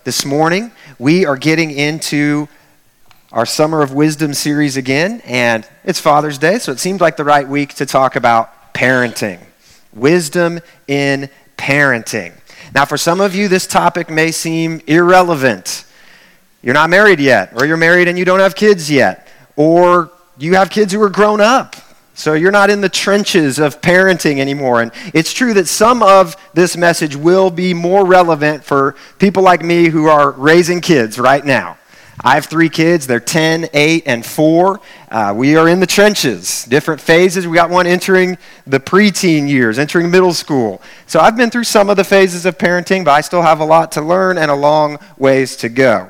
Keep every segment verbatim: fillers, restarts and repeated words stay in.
this morning. We are getting into our Summer of Wisdom series again, and it's Father's Day, so it seemed like the right week to talk about parenting. Wisdom in parenting. Now, for some of you, this topic may seem irrelevant. You're not married yet, or you're married and you don't have kids yet, or you have kids who are grown up. So you're not in the trenches of parenting anymore. And it's true that some of this message will be more relevant for people like me who are raising kids right now. I have three kids. They're ten, eight, and four. Uh, we are in the trenches, different phases. We got one entering the preteen years, entering middle school. So I've been through some of the phases of parenting, but I still have a lot to learn and a long ways to go.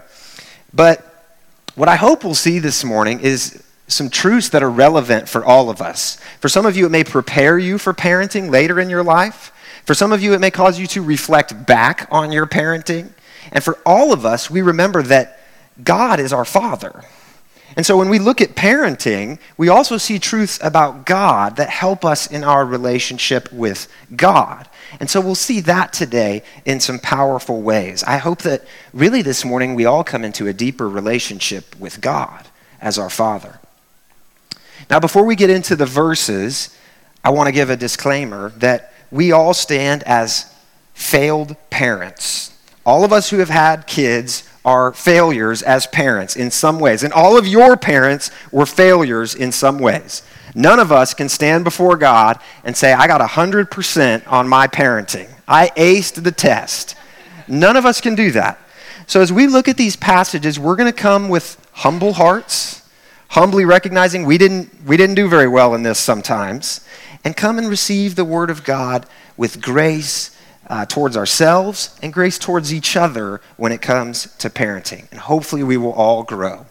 But what I hope we'll see this morning is some truths that are relevant for all of us. For some of you, it may prepare you for parenting later in your life. For some of you, it may cause you to reflect back on your parenting. And for all of us, we remember that God is our Father. And so when we look at parenting, we also see truths about God that help us in our relationship with God. And so we'll see that today in some powerful ways. I hope that really this morning we all come into a deeper relationship with God as our Father. Now, before we get into the verses, I want to give a disclaimer that we all stand as failed parents. All of us who have had kids are failures as parents in some ways, and all of your parents were failures in some ways. None of us can stand before God and say, I got one hundred percent on my parenting. I aced the test. None of us can do that. So as we look at these passages, we're going to come with humble hearts, humbly recognizing we didn't we didn't do very well in this sometimes, and come and receive the word of God with grace uh, towards ourselves and grace towards each other when it comes to parenting. And hopefully we will all grow.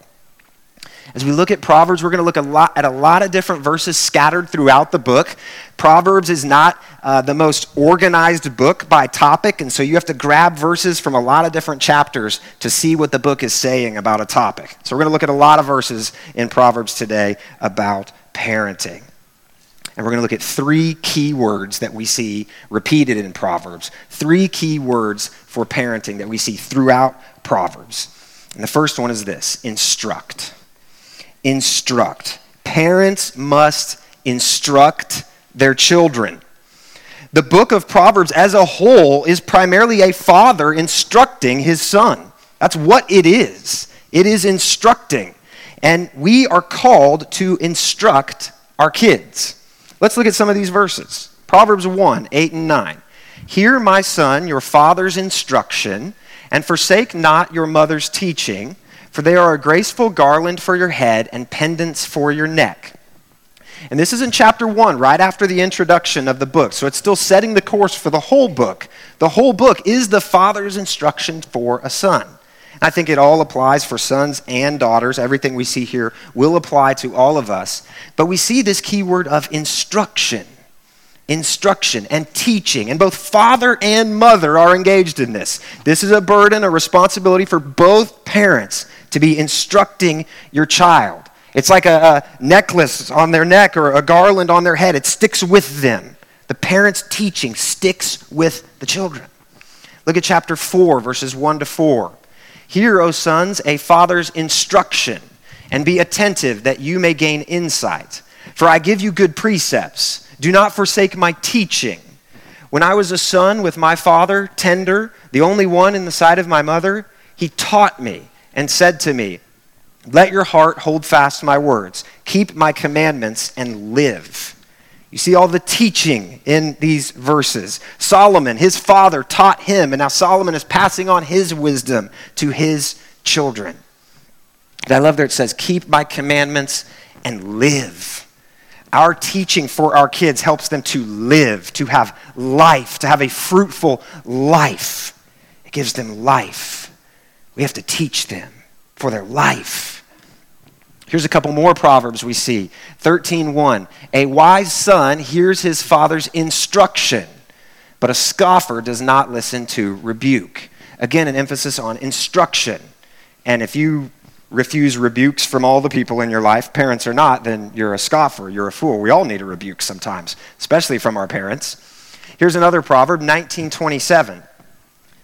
As we look at Proverbs, we're going to look a lot at a lot of different verses scattered throughout the book. Proverbs is not uh, the most organized book by topic, and so you have to grab verses from a lot of different chapters to see what the book is saying about a topic. So we're going to look at a lot of verses in Proverbs today about parenting. And we're going to look at three key words that we see repeated in Proverbs. Three key words for parenting that we see throughout Proverbs. And the first one is this: instruct. Instruct. Parents must instruct their children. The book of Proverbs as a whole is primarily a father instructing his son. That's what it is. It is instructing. And we are called to instruct our kids. Let's look at some of these verses. Proverbs one, eight and nine. Hear, my son, your father's instruction, and forsake not your mother's teaching, for they are a graceful garland for your head and pendants for your neck. And this is in chapter one, right after the introduction of the book. So it's still setting the course for the whole book. The whole book is the father's instruction for a son. And I think it all applies for sons and daughters. Everything we see here will apply to all of us. But we see this key word of instruction. Instruction and teaching, and both father and mother are engaged in this. This is a burden, a responsibility for both parents to be instructing your child. It's like a, a necklace on their neck or a garland on their head. It sticks with them. The parents' teaching sticks with the children. Look at chapter four, verses one to four. Hear, O sons, a father's instruction, and be attentive that you may gain insight. For I give you good precepts. Do not forsake my teaching. When I was a son with my father, tender, the only one in the sight of my mother, he taught me and said to me, let your heart hold fast my words. Keep my commandments and live. You see all the teaching in these verses. Solomon, his father, taught him, and now Solomon is passing on his wisdom to his children. And I love that it says, keep my commandments and live. Our teaching for our kids helps them to live, to have life, to have a fruitful life. It gives them life. We have to teach them for their life. Here's a couple more proverbs we see. thirteen one. A wise son hears his father's instruction, but a scoffer does not listen to rebuke. Again, an emphasis on instruction. And if you refuse rebukes from all the people in your life, parents or not, then you're a scoffer, you're a fool. We all need a rebuke sometimes, especially from our parents. Here's another proverb, nineteen twenty-seven.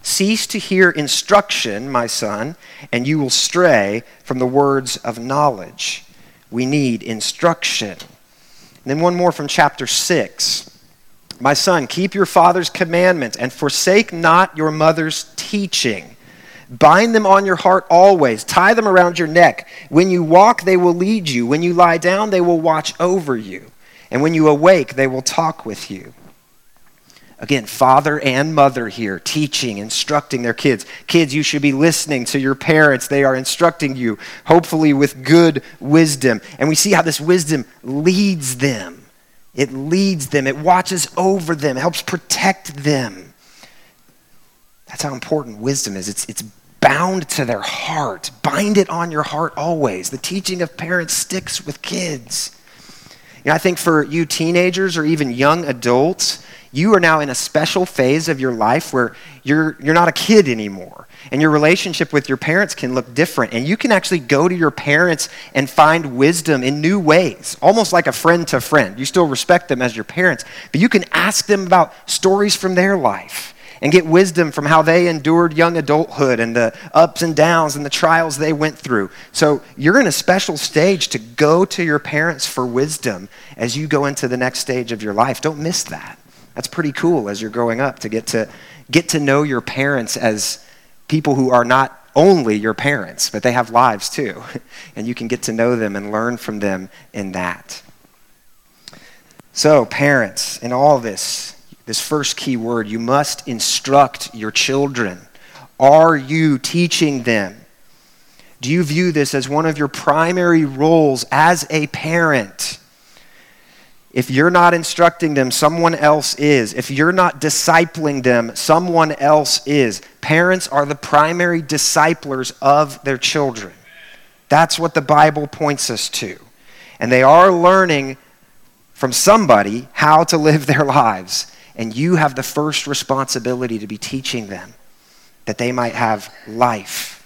Cease to hear instruction, my son, and you will stray from the words of knowledge. We need instruction. And then one more from chapter six. My son, keep your father's commandments and forsake not your mother's teaching. Bind them on your heart always. Tie them around your neck. When you walk, they will lead you. When you lie down, they will watch over you. And when you awake, they will talk with you. Again, father and mother here, teaching, instructing their kids. Kids, you should be listening to your parents. They are instructing you, hopefully with good wisdom. And we see how this wisdom leads them. It leads them. It watches over them. It helps protect them. That's how important wisdom is. It's, it's bound to their heart. Bind it on your heart always. The teaching of parents sticks with kids. You know, I think for you teenagers or even young adults, you are now in a special phase of your life where you're you're not a kid anymore. And your relationship with your parents can look different. And you can actually go to your parents and find wisdom in new ways, almost like a friend to friend. You still respect them as your parents, but you can ask them about stories from their life and get wisdom from how they endured young adulthood and the ups and downs and the trials they went through. So you're in a special stage to go to your parents for wisdom as you go into the next stage of your life. Don't miss that. That's pretty cool as you're growing up to get to get to know your parents as people who are not only your parents, but they have lives too. And you can get to know them and learn from them in that. So parents, in all this, this first key word, you must instruct your children. Are you teaching them? Do you view this as one of your primary roles as a parent? If you're not instructing them, someone else is. If you're not discipling them, someone else is. Parents are the primary disciplers of their children. That's what the Bible points us to. And they are learning from somebody how to live their lives. And you have the first responsibility to be teaching them that they might have life.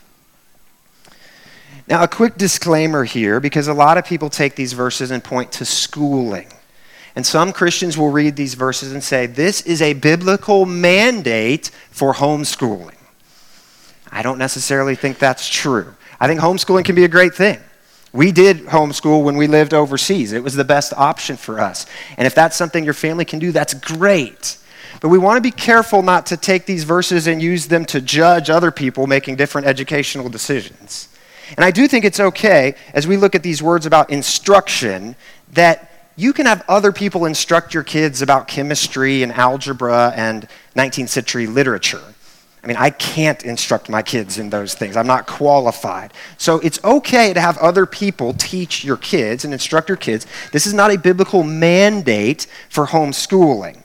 Now, a quick disclaimer here, because a lot of people take these verses and point to schooling. And some Christians will read these verses and say, this is a biblical mandate for homeschooling. I don't necessarily think that's true. I think homeschooling can be a great thing. We did homeschool when we lived overseas. It was the best option for us. And if that's something your family can do, that's great. But we want to be careful not to take these verses and use them to judge other people making different educational decisions. And I do think it's okay, as we look at these words about instruction, that you can have other people instruct your kids about chemistry and algebra and nineteenth century literature. I mean, I can't instruct my kids in those things. I'm not qualified. So it's okay to have other people teach your kids and instruct your kids. This is not a biblical mandate for homeschooling.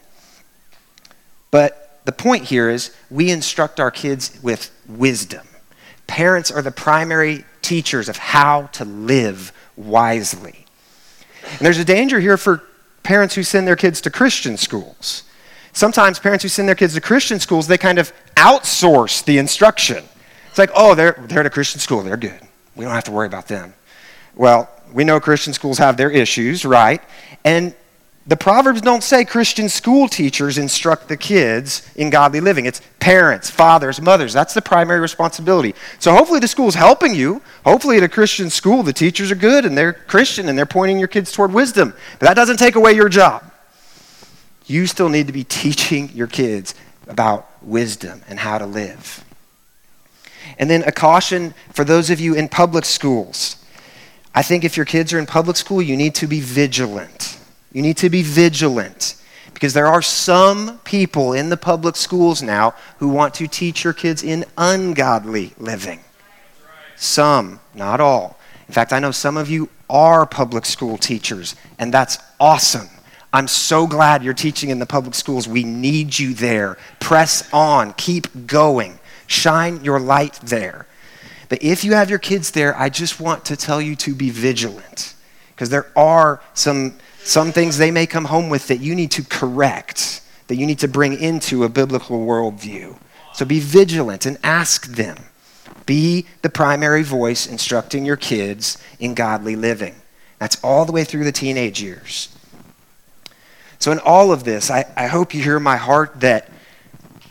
But the point here is we instruct our kids with wisdom. Parents are the primary teachers of how to live wisely. And there's a danger here for parents who send their kids to Christian schools. Sometimes parents who send their kids to Christian schools, they kind of outsource the instruction. It's like, oh, they're, they're at a Christian school. They're good. We don't have to worry about them. Well, we know Christian schools have their issues, right? And the Proverbs don't say Christian school teachers instruct the kids in godly living. It's parents, fathers, mothers. That's the primary responsibility. So hopefully the school's helping you. Hopefully at a Christian school, the teachers are good and they're Christian and they're pointing your kids toward wisdom. But that doesn't take away your job. You still need to be teaching your kids about wisdom and how to live. And then a caution for those of you in public schools. I think if your kids are in public school, you need to be vigilant. You need to be vigilant because there are some people in the public schools now who want to teach your kids in ungodly living. Some, not all. In fact, I know some of you are public school teachers, and that's awesome. I'm so glad you're teaching in the public schools. We need you there. Press on. Keep going. Shine your light there. But if you have your kids there, I just want to tell you to be vigilant because there are some Some things they may come home with that you need to correct, that you need to bring into a biblical worldview. So be vigilant and ask them. Be the primary voice instructing your kids in godly living. That's all the way through the teenage years. So in all of this, I, I hope you hear my heart that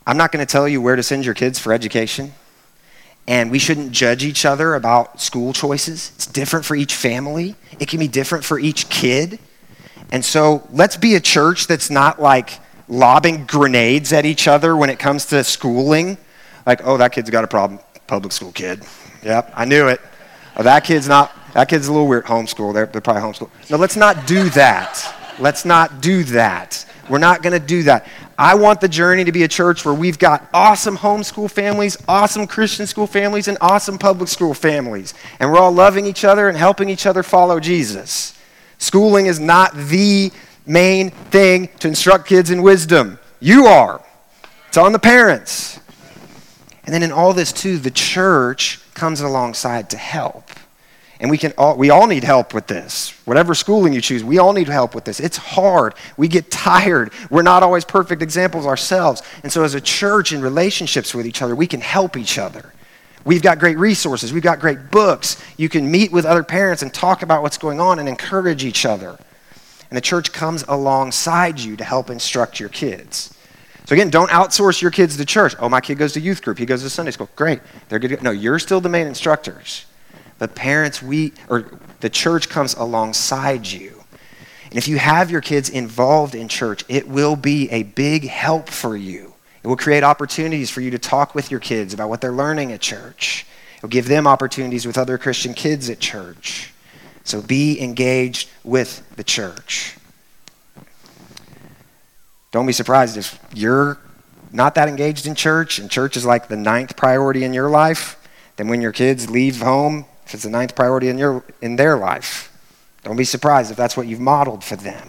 I'm not going to tell you where to send your kids for education. And we shouldn't judge each other about school choices. It's different for each family. It can be different for each kid. And so let's be a church that's not like lobbing grenades at each other when it comes to schooling. Like, oh, that kid's got a problem. Public school kid. Yep, I knew it. Oh, that kid's not, that kid's a little weird. Homeschool, they're, they're probably homeschool. No, let's not do that. Let's not do that. We're not going to do that. I want the Journey to be a church where we've got awesome homeschool families, awesome Christian school families, and awesome public school families. And we're all loving each other and helping each other follow Jesus. Schooling is not the main thing to instruct kids in wisdom. You are. It's on the parents. And then in all this too, the church comes alongside to help. And we can all, we all need help with this. Whatever schooling you choose, we all need help with this. It's hard. We get tired. We're not always perfect examples ourselves. And so as a church in relationships with each other, we can help each other. We've got great resources. We've got great books. You can meet with other parents and talk about what's going on and encourage each other. And the church comes alongside you to help instruct your kids. So again, don't outsource your kids to church. Oh, my kid goes to youth group. He goes to Sunday school. Great. They're good. No, you're still the main instructors. The parents, we, or the church comes alongside you. And if you have your kids involved in church, it will be a big help for you. It will create opportunities for you to talk with your kids about what they're learning at church. It will give them opportunities with other Christian kids at church. So be engaged with the church. Don't be surprised if you're not that engaged in church and church is like the ninth priority in your life, then when your kids leave home, if it's the ninth priority in your in their life, don't be surprised if that's what you've modeled for them.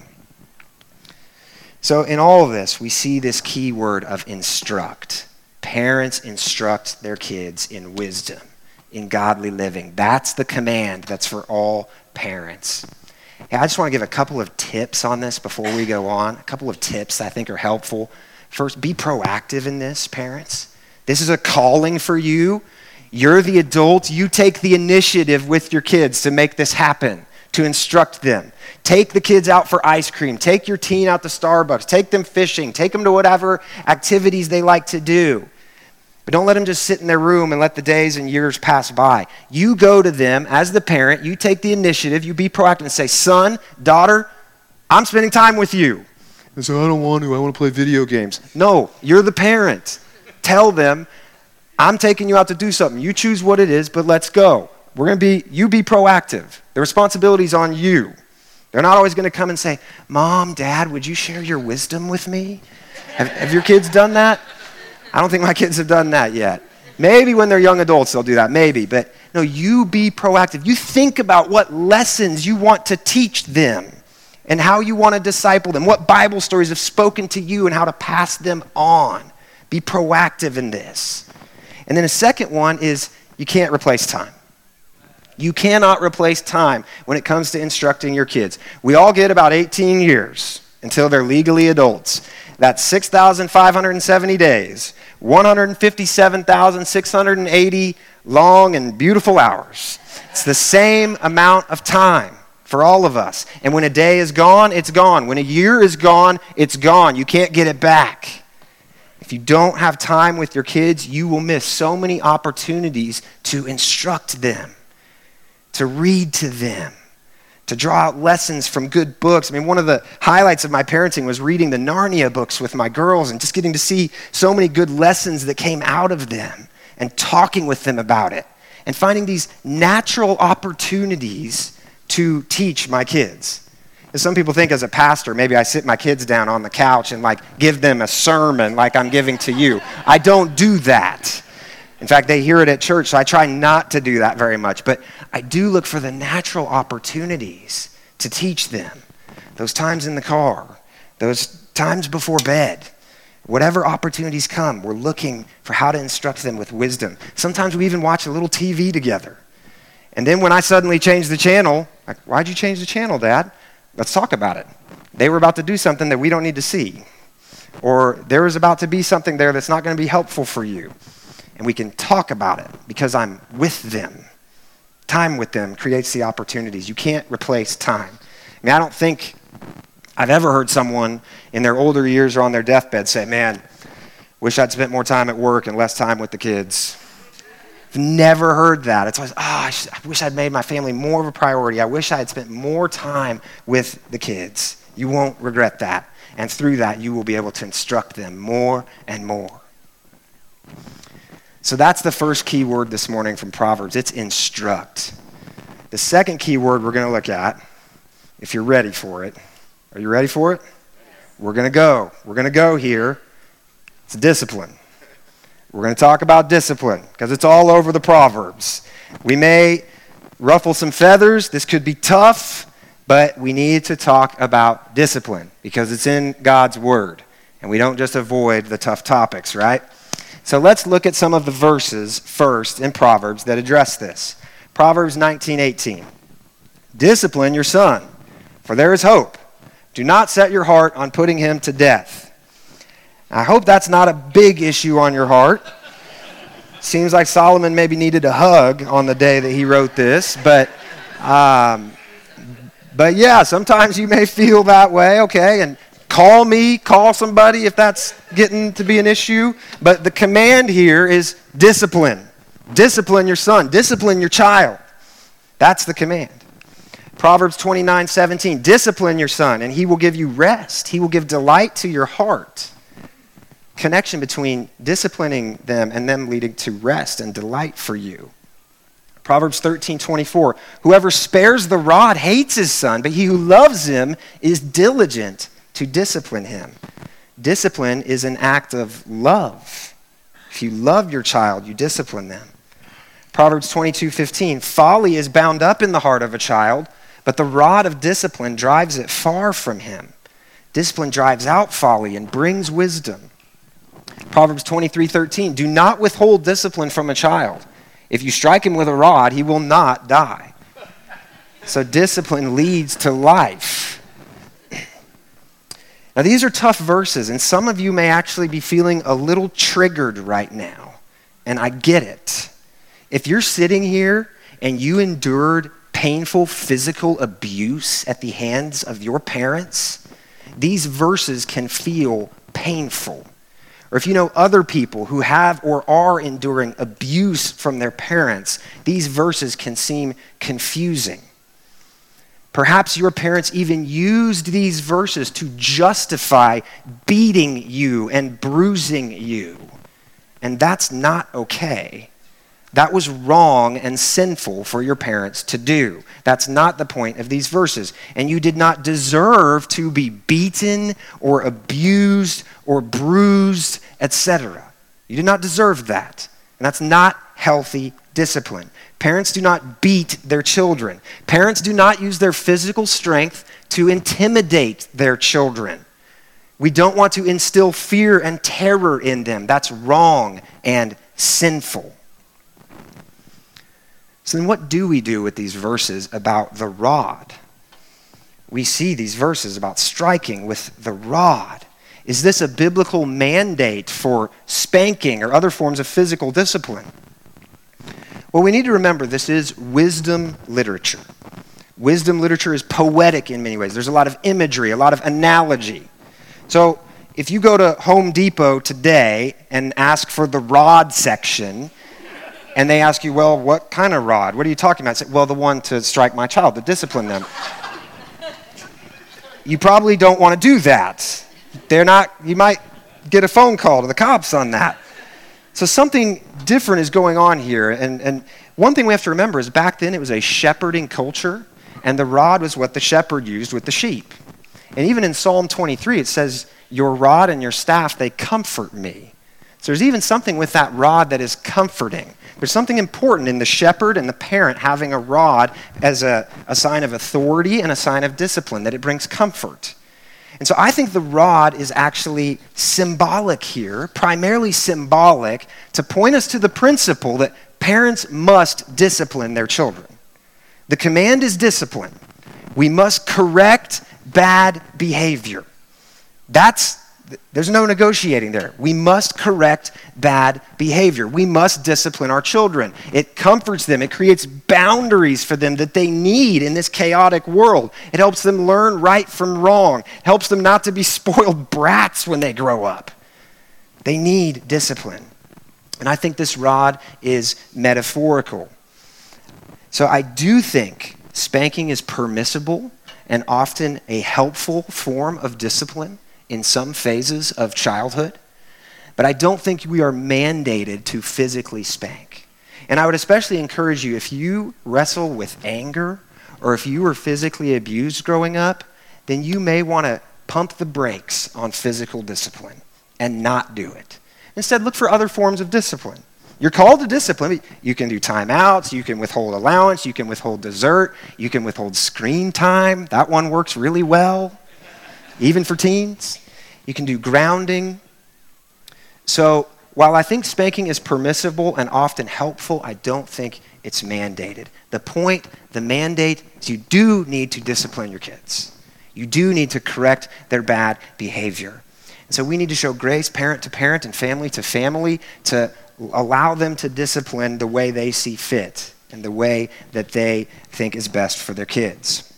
So in all of this, we see this key word of instruct. Parents instruct their kids in wisdom, in godly living. That's the command that's for all parents. Hey, I just want to give a couple of tips on this before we go on. A couple of tips I think are helpful. First, be proactive in this, parents. This is a calling for you. You're the adult. You take the initiative with your kids to make this happen, to instruct them. Take the kids out for ice cream. Take your teen out to Starbucks. Take them fishing. Take them to whatever activities they like to do. But don't let them just sit in their room and let the days and years pass by. You go to them as the parent. You take the initiative. You be proactive and say, son, daughter, I'm spending time with you. And so I don't want to. I want to play video games. No, you're the parent. Tell them, I'm taking you out to do something. You choose what it is, but let's go. We're going to be, you be proactive. The responsibility's on you. They're not always going to come and say, Mom, Dad, would you share your wisdom with me? Have, have your kids done that? I don't think my kids have done that yet. Maybe when they're young adults, they'll do that, maybe. But no, you be proactive. You think about what lessons you want to teach them and how you want to disciple them, what Bible stories have spoken to you and how to pass them on. Be proactive in this. And then a second one is you can't replace time. You cannot replace time when it comes to instructing your kids. We all get about eighteen years until they're legally adults. That's six thousand five hundred seventy days, one hundred fifty-seven thousand six hundred eighty long and beautiful hours. It's the same amount of time for all of us. And when a day is gone, it's gone. When a year is gone, it's gone. You can't get it back. If you don't have time with your kids, you will miss so many opportunities to instruct them, to read to them, to draw out lessons from good books. I mean, one of the highlights of my parenting was reading the Narnia books with my girls and just getting to see so many good lessons that came out of them and talking with them about it and finding these natural opportunities to teach my kids. And some people think as a pastor, maybe I sit my kids down on the couch and like give them a sermon like I'm giving to you. I don't do that. In fact, they hear it at church, so I try not to do that very much. But I do look for the natural opportunities to teach them. Those times in the car, those times before bed, whatever opportunities come, we're looking for how to instruct them with wisdom. Sometimes we even watch a little T V together. And then when I suddenly change the channel, like, why'd you change the channel, Dad? Let's talk about it. They were about to do something that we don't need to see. Or there is about to be something there that's not going to be helpful for you. And we can talk about it because I'm with them. Time with them creates the opportunities. You can't replace time. I mean, I don't think I've ever heard someone in their older years or on their deathbed say, man, Wish I'd spent more time at work and less time with the kids. I've never heard that. It's always, oh, I, should, I wish I'd made my family more of a priority. I wish I had spent more time with the kids. You won't regret that. And through that, you will be able to instruct them more and more. So that's the first key word this morning from Proverbs. It's instruct. The second key word we're going to look at, if you're ready for it. Are you ready for it? We're going to go. We're going to go here. It's discipline. We're going to talk about discipline because it's all over the Proverbs. We may ruffle some feathers. This could be tough, but we need to talk about discipline because it's in God's word. And we don't just avoid the tough topics, right? So let's look at some of the verses first in Proverbs that address this. Proverbs nineteen eighteen. Discipline your son, for there is hope. Do not set your heart on putting him to death. I hope that's not a big issue on your heart. Seems like Solomon maybe needed a hug on the day that he wrote this, but um, but yeah, sometimes you may feel that way, okay, and call me, call somebody if that's getting to be an issue, but the command here is discipline. Discipline your son, discipline your child. That's the command. Proverbs twenty-nine seventeen, discipline your son, and he will give you rest. He will give delight to your heart. Connection between disciplining them and them leading to rest and delight for you. Proverbs thirteen twenty-four, whoever spares the rod hates his son, but he who loves him is diligent to discipline him. Discipline is an act of love. If you love your child, you discipline them. Proverbs twenty-two fifteen, folly is bound up in the heart of a child, but the rod of discipline drives it far from him. Discipline drives out folly and brings wisdom. Proverbs twenty-three thirteen, do not withhold discipline from a child. If you strike him with a rod, he will not die. So discipline leads to life. Now these are tough verses, and some of you may actually be feeling a little triggered right now, and I get it. If you're sitting here and you endured painful physical abuse at the hands of your parents, these verses can feel painful. Or if you know other people who have or are enduring abuse from their parents, these verses can seem confusing. Perhaps your parents even used these verses to justify beating you and bruising you. And that's not okay. That was wrong and sinful for your parents to do. That's not the point of these verses. And you did not deserve to be beaten or abused or bruised, et cetera. You did not deserve that. And that's not healthy discipline. Parents do not beat their children. Parents do not use their physical strength to intimidate their children. We don't want to instill fear and terror in them. That's wrong and sinful. So then what do we do with these verses about the rod? We see these verses about striking with the rod. Is this a biblical mandate for spanking or other forms of physical discipline? Well, we need to remember this is wisdom literature. Wisdom literature is poetic in many ways. There's a lot of imagery, a lot of analogy. So if you go to Home Depot today and ask for the rod section, and they ask you, well, what kind of rod? What are you talking about? I say, well, the one to strike my child, to discipline them. You probably don't want to do that. They're not, you might get a phone call to the cops on that. So something different is going on here. And, and one thing we have to remember is back then it was a shepherding culture, and the rod was what the shepherd used with the sheep. And even in Psalm twenty-three, it says, your rod and your staff, they comfort me. So there's even something with that rod that is comforting. There's something important in the shepherd and the parent having a rod as a, a sign of authority and a sign of discipline, that it brings comfort. And so I think the rod is actually symbolic here, primarily symbolic, to point us to the principle that parents must discipline their children. The command is discipline. We must correct bad behavior. That's There's no negotiating there. We must correct bad behavior. We must discipline our children. It comforts them. It creates boundaries for them that they need in this chaotic world. It helps them learn right from wrong. It helps them not to be spoiled brats when they grow up. They need discipline. And I think this rod is metaphorical. So I do think spanking is permissible and often a helpful form of discipline in some phases of childhood. But I don't think we are mandated to physically spank. And I would especially encourage you, if you wrestle with anger or if you were physically abused growing up, then you may want to pump the brakes on physical discipline and not do it. Instead, look for other forms of discipline. You're called to discipline. You can do timeouts, you can withhold allowance, you can withhold dessert, you can withhold screen time. That one works really well, even for teens. You can do grounding. So while I think spanking is permissible and often helpful, I don't think it's mandated. The point, the mandate, is you do need to discipline your kids. You do need to correct their bad behavior. And so we need to show grace parent to parent and family to family to allow them to discipline the way they see fit and the way that they think is best for their kids.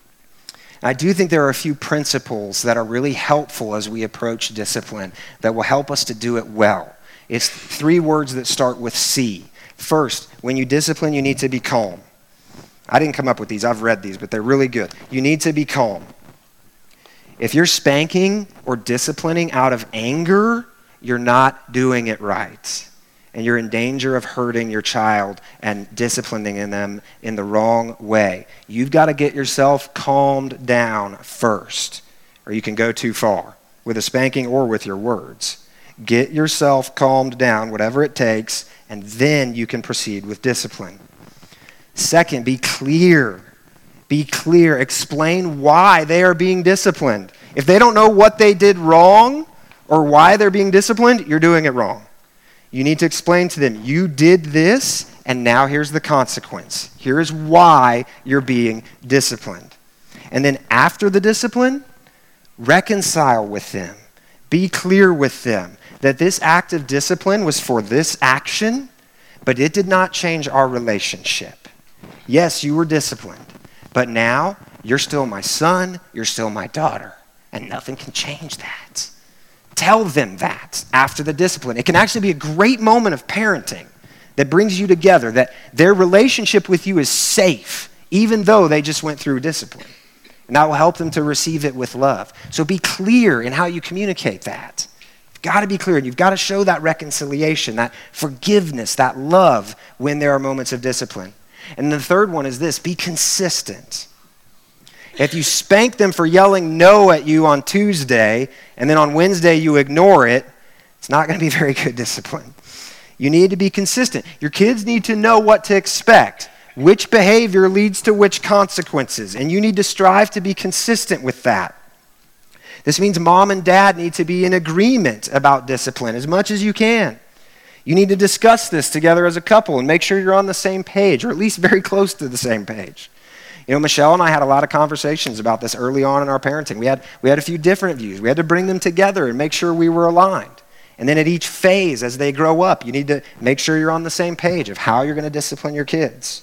I do think there are a few principles that are really helpful as we approach discipline that will help us to do it well. It's three words that start with C. First, when you discipline, you need to be calm. I didn't come up with these. I've read these, but they're really good. You need to be calm. If you're spanking or disciplining out of anger, you're not doing it right. And you're in danger of hurting your child and disciplining them in the wrong way. You've got to get yourself calmed down first, or you can go too far with a spanking or with your words. Get yourself calmed down, whatever it takes, and then you can proceed with discipline. Second, be clear. Be clear. Explain why they are being disciplined. If they don't know what they did wrong or why they're being disciplined, you're doing it wrong. You need to explain to them, you did this, and now here's the consequence. Here's why you're being disciplined. And then after the discipline, reconcile with them. Be clear with them that this act of discipline was for this action, but it did not change our relationship. Yes, you were disciplined, but now you're still my son, you're still my daughter, and nothing can change that. Tell them that after the discipline. It can actually be a great moment of parenting that brings you together, that their relationship with you is safe, even though they just went through discipline. And that will help them to receive it with love. So be clear in how you communicate that. You've got to be clear, and you've got to show that reconciliation, that forgiveness, that love when there are moments of discipline. And the third one is this: be consistent. If you spank them for yelling no at you on Tuesday, and then on Wednesday you ignore it, it's not going to be very good discipline. You need to be consistent. Your kids need to know what to expect. Which behavior leads to which consequences, and you need to strive to be consistent with that. This means mom and dad need to be in agreement about discipline as much as you can. You need to discuss this together as a couple and make sure you're on the same page, or at least very close to the same page. You know, Michelle and I had a lot of conversations about this early on in our parenting. We had, we had a few different views. We had to bring them together and make sure we were aligned. And then at each phase, as they grow up, you need to make sure you're on the same page of how you're going to discipline your kids.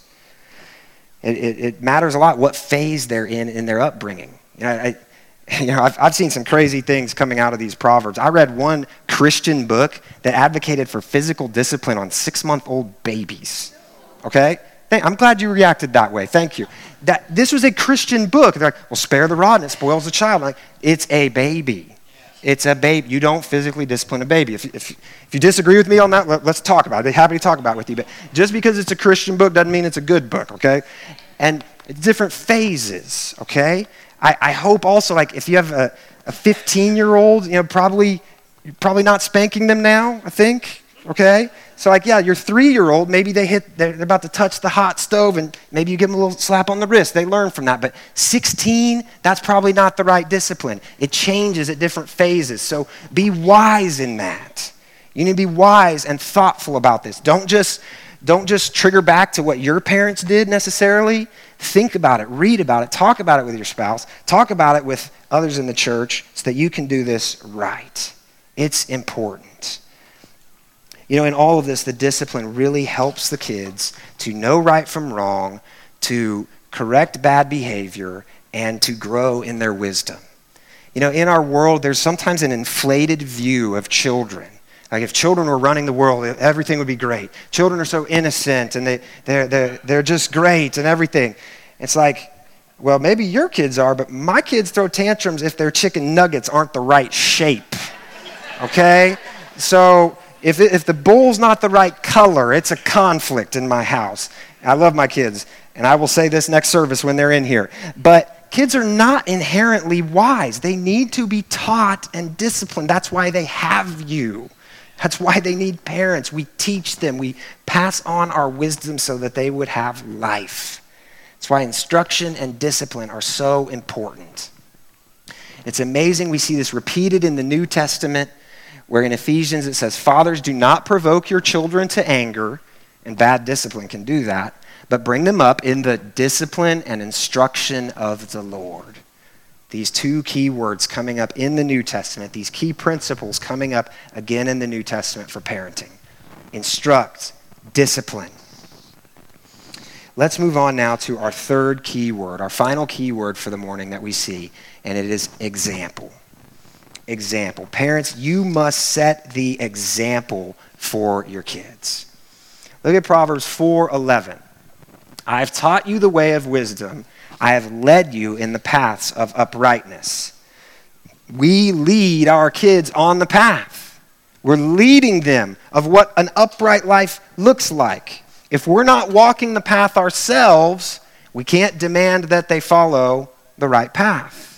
It, it, it matters a lot what phase they're in in their upbringing. You know, I, you know I've, I've seen some crazy things coming out of these Proverbs. I read one Christian book that advocated for physical discipline on six-month-old babies. Okay? I'm glad you reacted that way. Thank you. That this was a Christian book. They're like, well, spare the rod and it spoils the child. I'm like, it's a baby. It's a baby. You don't physically discipline a baby. If, if, if you disagree with me on that, let, let's talk about it. I'd be happy to talk about it with you. But just because it's a Christian book doesn't mean it's a good book, okay? And it's different phases, okay? I, I hope also, like, if you have a, a fifteen-year-old, you know, probably, you're probably not spanking them now, I think, okay? So, like, yeah, your three-year-old, maybe they hit, they're about to touch the hot stove, and maybe you give them a little slap on the wrist. They learn from that. But sixteen, that's probably not the right discipline. It changes at different phases. So be wise in that. You need to be wise and thoughtful about this. Don't just, don't just trigger back to what your parents did necessarily. Think about it, read about it, talk about it with your spouse, talk about it with others in the church so that you can do this right. It's important. You know, in all of this, the discipline really helps the kids to know right from wrong, to correct bad behavior, and to grow in their wisdom. You know, in our world, there's sometimes an inflated view of children Like if children were running the world, everything would be great. Children are so innocent and they, they're, they're, they're just great and everything. It's like, well, maybe your kids are, but my kids throw tantrums if their chicken nuggets aren't the right shape, okay? So if, it, if the bowl's not the right color, it's a conflict in my house. I love my kids, and I will say this next service when they're in here. But kids are not inherently wise. They need to be taught and disciplined. That's why they have you. That's why they need parents. We teach them. We pass on our wisdom so that they would have life. That's why instruction and discipline are so important. It's amazing we see this repeated in the New Testament, where in Ephesians it says, fathers, do not provoke your children to anger, and bad discipline can do that, but bring them up in the discipline and instruction of the Lord. These two key words coming up in the New Testament, these key principles coming up again in the New Testament for parenting. Instruct, discipline. Let's move on now to our third key word, our final key word for the morning that we see, and it is example. Example. Parents, you must set the example for your kids. Look at Proverbs four eleven. I have taught you the way of wisdom. I have led you in the paths of uprightness. We lead our kids on the path. We're leading them of what an upright life looks like. If we're not walking the path ourselves, we can't demand that they follow the right path.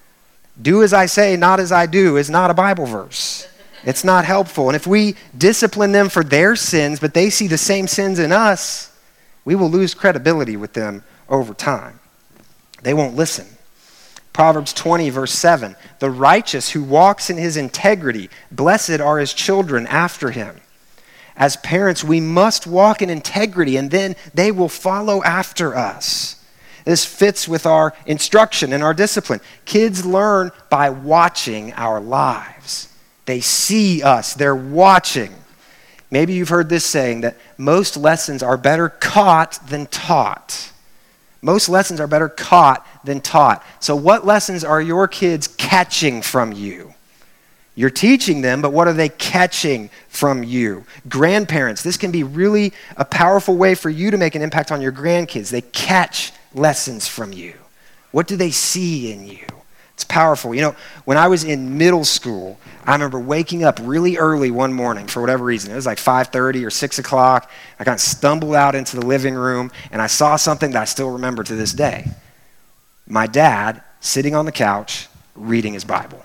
Do as I say, not as I do is not a Bible verse. It's not helpful. And if we discipline them for their sins, but they see the same sins in us, we will lose credibility with them over time. They won't listen. Proverbs twenty, verse seven, the righteous who walks in his integrity, blessed are his children after him. As parents, we must walk in integrity, and then they will follow after us. This fits with our instruction and our discipline. Kids learn by watching our lives. They see us. They're watching. Maybe you've heard this saying that most lessons are better caught than taught. Most lessons are better caught than taught. So what lessons are your kids catching from you? You're teaching them, but what are they catching from you? Grandparents, this can be really a powerful way for you to make an impact on your grandkids. They catch lessons from you. What do they see in you? It's powerful. You know, when I was in middle school, I remember waking up really early one morning for whatever reason. It was like five thirty or six o'clock. I kind of stumbled out into the living room, and I saw something that I still remember to this day. My dad sitting on the couch reading his Bible.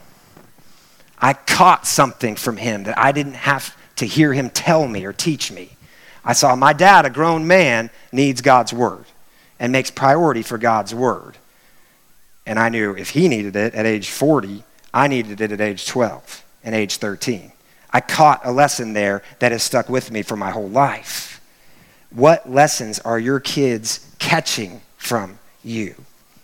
I caught something from him that I didn't have to hear him tell me or teach me. I saw my dad, a grown man, needs God's word and makes priority for God's word. And I knew if he needed it at age forty, I needed it at age twelve and age thirteen. I caught a lesson there that has stuck with me for my whole life. What lessons are your kids catching from you?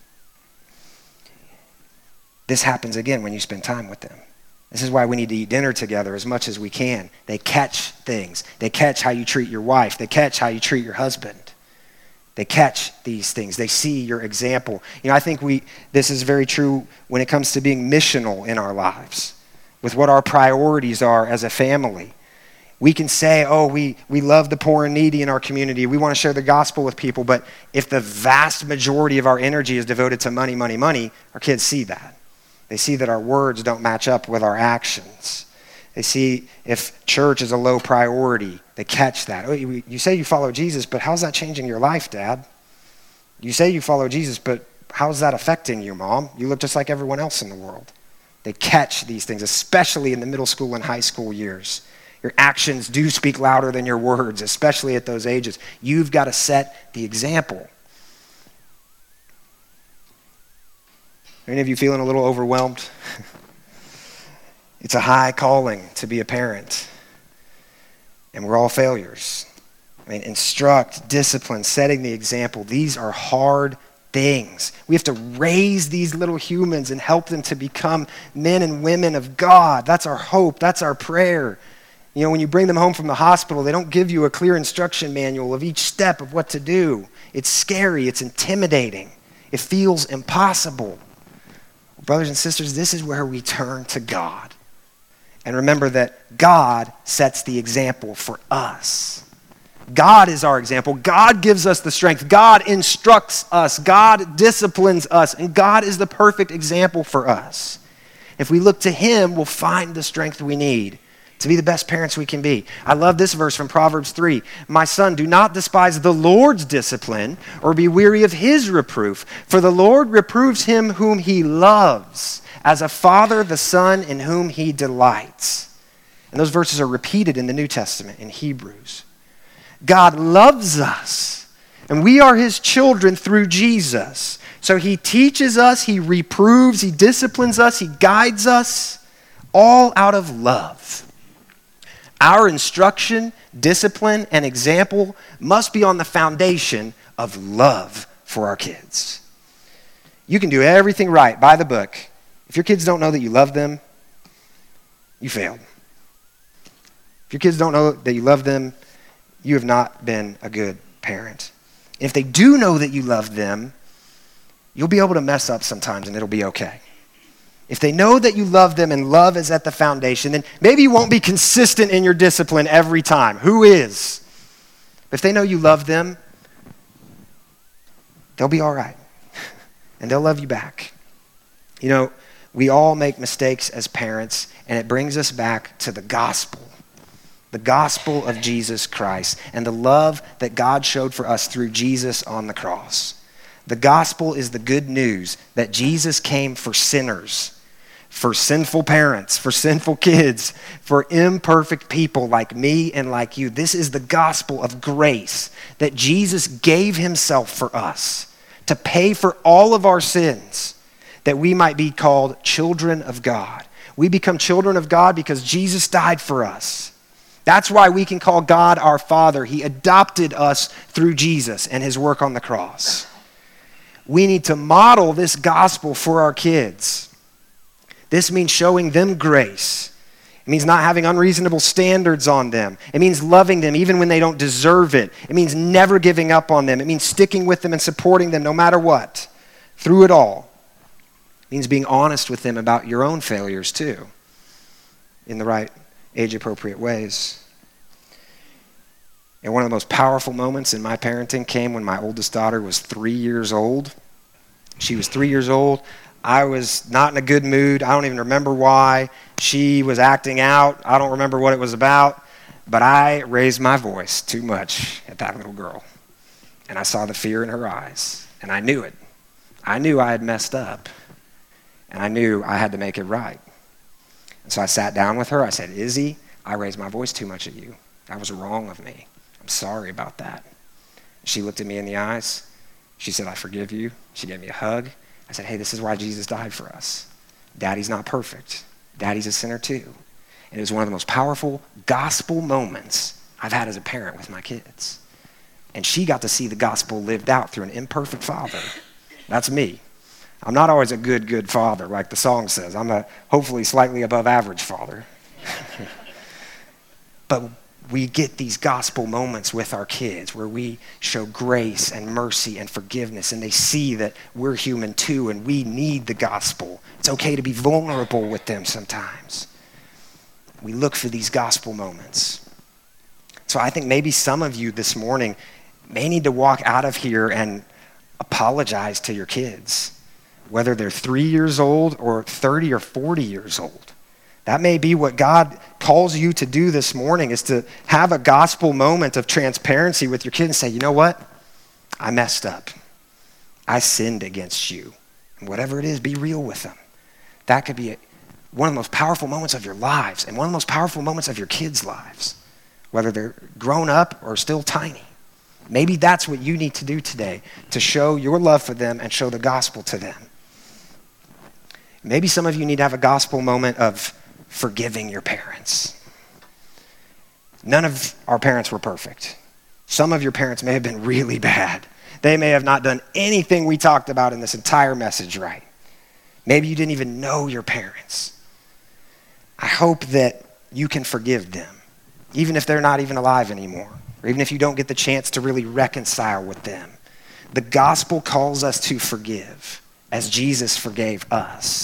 This happens again when you spend time with them. This is why we need to eat dinner together as much as we can. They catch things. They catch how you treat your wife. They catch how you treat your husband. They catch these things. They see your example. You know, I think we this is very true when it comes to being missional in our lives, with what our priorities are as a family. We can say, oh, we, we love the poor and needy in our community. We want to share the gospel with people. But if the vast majority of our energy is devoted to money, money, money, our kids see that. They see that our words don't match up with our actions. They see if church is a low priority, they catch that. Oh, you, you say you follow Jesus, but how's that changing your life, Dad? You say you follow Jesus, but how's that affecting you, Mom? You look just like everyone else in the world. They catch these things, especially in the middle school and high school years. Your actions do speak louder than your words, especially at those ages. You've got to set the example. Any of you feeling a little overwhelmed? It's a high calling to be a parent. And we're all failures. I mean, instruct, discipline, setting the example. These are hard things. We have to raise these little humans and help them to become men and women of God. That's our hope. That's our prayer. You know, when you bring them home from the hospital, they don't give you a clear instruction manual of each step of what to do. It's scary. It's intimidating. It feels impossible. Brothers and sisters, this is where we turn to God. And remember that God sets the example for us. God is our example. God gives us the strength. God instructs us. God disciplines us. And God is the perfect example for us. If we look to him, we'll find the strength we need to be the best parents we can be. I love this verse from Proverbs three. My son, do not despise the Lord's discipline or be weary of his reproof. For the Lord reproves him whom he loves, as a father the son in whom he delights. And those verses are repeated in the New Testament in Hebrews. God loves us, and we are his children through Jesus. So he teaches us, he reproves, he disciplines us, he guides us, all out of love. Our instruction, discipline, and example must be on the foundation of love for our kids. You can do everything right by the book. If your kids don't know that you love them, you failed. If your kids don't know that you love them, you have not been a good parent. If they do know that you love them, you'll be able to mess up sometimes and it'll be okay. If they know that you love them and love is at the foundation, then maybe you won't be consistent in your discipline every time. Who is? But if they know you love them, they'll be all right. And they'll love you back. You know, we all make mistakes as parents, and it brings us back to the gospel. The gospel of Jesus Christ and the love that God showed for us through Jesus on the cross. The gospel is the good news that Jesus came for sinners, for sinful parents, for sinful kids, for imperfect people like me and like you. This is the gospel of grace, that Jesus gave himself for us to pay for all of our sins, that we might be called children of God. We become children of God because Jesus died for us. That's why we can call God our Father. He adopted us through Jesus and his work on the cross. We need to model this gospel for our kids. This means showing them grace. It means not having unreasonable standards on them. It means loving them even when they don't deserve it. It means never giving up on them. It means sticking with them and supporting them no matter what, through it all. It means being honest with them about your own failures too, in the right age-appropriate ways. And one of the most powerful moments in my parenting came when my oldest daughter was three years old. She was three years old. I was not in a good mood. I don't even remember why. She was acting out. I don't remember what it was about. But I raised my voice too much at that little girl. And I saw the fear in her eyes. And I knew it. I knew I had messed up. And I knew I had to make it right. And so I sat down with her. I said, Izzy, I raised my voice too much at you. That was wrong of me. I'm sorry about that. She looked at me in the eyes. She said, I forgive you. She gave me a hug. I said, hey, this is why Jesus died for us. Daddy's not perfect. Daddy's a sinner too. And it was one of the most powerful gospel moments I've had as a parent with my kids. And she got to see the gospel lived out through an imperfect father. That's me. I'm not always a good, good father, like the song says. I'm a hopefully slightly above average father. But we get these gospel moments with our kids where we show grace and mercy and forgiveness, and they see that we're human too and we need the gospel. It's okay to be vulnerable with them sometimes. We look for these gospel moments. So I think maybe some of you this morning may need to walk out of here and apologize to your kids, whether they're three years old or thirty or forty years old. That may be what God calls you to do this morning, is to have a gospel moment of transparency with your kid and say, you know what? I messed up. I sinned against you. And whatever it is, be real with them. That could be one of the most powerful moments of your lives and one of the most powerful moments of your kids' lives, whether they're grown up or still tiny. Maybe that's what you need to do today to show your love for them and show the gospel to them. Maybe some of you need to have a gospel moment of forgiving your parents. None of our parents were perfect. Some of your parents may have been really bad. They may have not done anything we talked about in this entire message right. Maybe you didn't even know your parents. I hope that you can forgive them, even if they're not even alive anymore, or even if you don't get the chance to really reconcile with them. The gospel calls us to forgive as Jesus forgave us.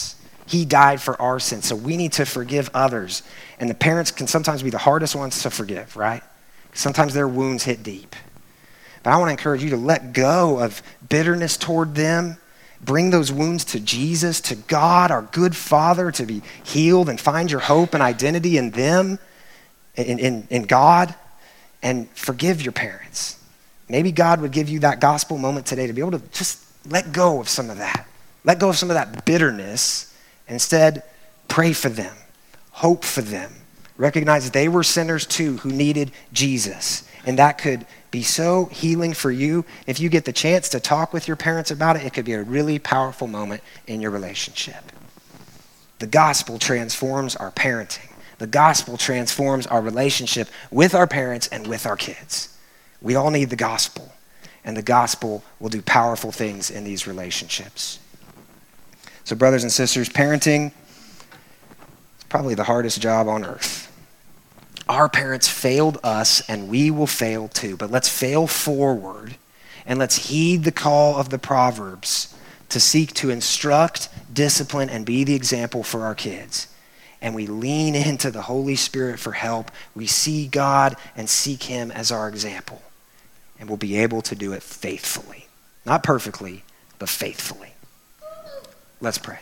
He died for our sins, so we need to forgive others. And the parents can sometimes be the hardest ones to forgive, right? Sometimes their wounds hit deep. But I want to encourage you to let go of bitterness toward them. Bring those wounds to Jesus, to God, our good Father, to be healed and find your hope and identity in them, in, in, in God, and forgive your parents. Maybe God would give you that gospel moment today to be able to just let go of some of that. Let go of some of that bitterness. Instead, pray for them, hope for them. Recognize that they were sinners too who needed Jesus. And that could be so healing for you. If you get the chance to talk with your parents about it, it could be a really powerful moment in your relationship. The gospel transforms our parenting. The gospel transforms our relationship with our parents and with our kids. We all need the gospel, and the gospel will do powerful things in these relationships. So brothers and sisters, parenting is probably the hardest job on earth. Our parents failed us, and we will fail too. But let's fail forward, and let's heed the call of the Proverbs to seek to instruct, discipline, and be the example for our kids. And we lean into the Holy Spirit for help. We see God and seek him as our example. And we'll be able to do it faithfully. Not perfectly, but faithfully. Let's pray.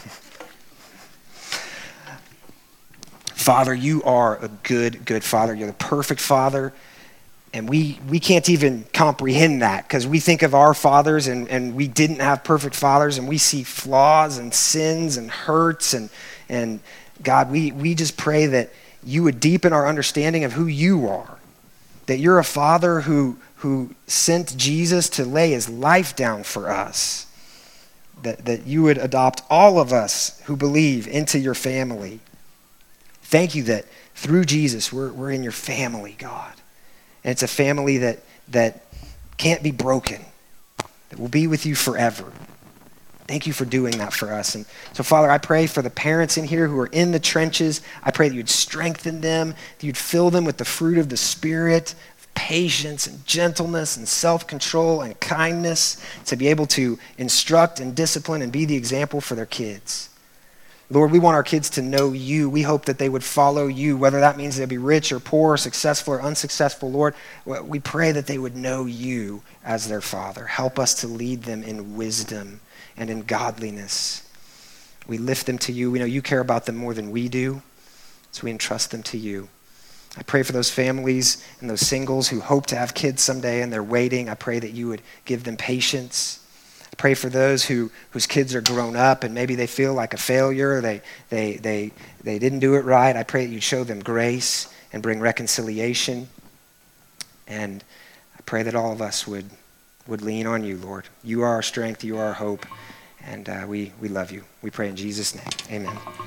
Father, you are a good, good Father. You're the perfect Father. And we we can't even comprehend that because we think of our fathers and, and we didn't have perfect fathers, and we see flaws and sins and hurts. And, and God, we, we just pray that you would deepen our understanding of who you are. That you're a Father who, who sent Jesus to lay his life down for us. That, that you would adopt all of us who believe into your family. Thank you that through Jesus, we're, we're in your family, God. And it's a family that, that can't be broken, that will be with you forever. Thank you for doing that for us. And so, Father, I pray for the parents in here who are in the trenches. I pray that you'd strengthen them, that you'd fill them with the fruit of the Spirit, patience and gentleness and self-control and kindness to be able to instruct and discipline and be the example for their kids. Lord, we want our kids to know you. We hope that they would follow you, whether that means they'll be rich or poor, successful or unsuccessful. Lord, we pray that they would know you as their Father. Help us to lead them in wisdom and in godliness. We lift them to you. We know you care about them more than we do, so we entrust them to you. I pray for those families and those singles who hope to have kids someday and they're waiting. I pray that you would give them patience. Pray for those who whose kids are grown up and maybe they feel like a failure. They they they they didn't do it right. I pray that you'd show them grace and bring reconciliation. And I pray that all of us would would lean on you, Lord. You are our strength. You are our hope. And uh, we we love you. We pray in Jesus' name. Amen.